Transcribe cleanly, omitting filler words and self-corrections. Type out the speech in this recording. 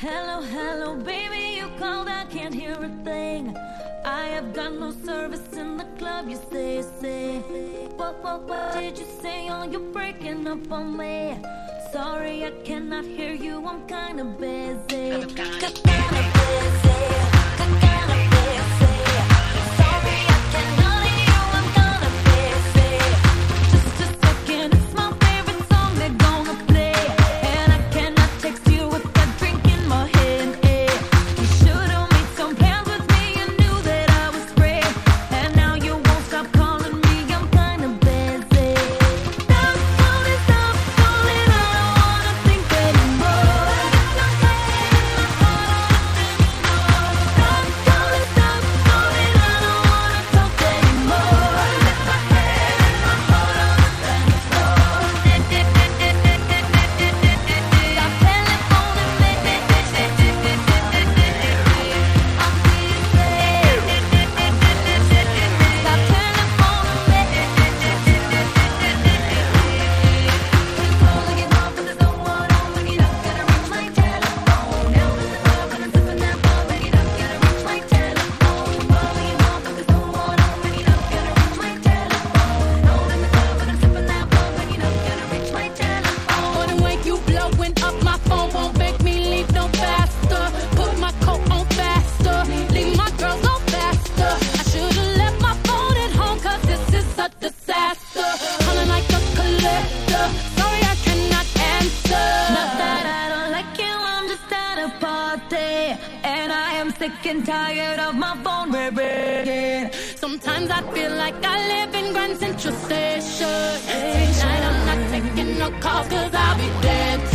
Hello, hello, baby, you called, I can't hear a thing. I have got no service in the club, you say. What did you say? Oh, you're breaking up on me. Sorry, I cannot hear you, I'm kinda busy. Kinda busy. And I am sick and tired of my phone ringing. Sometimes I feel like I live in Grand Central Station. Tonight I'm not taking no calls 'cause I'll be dead.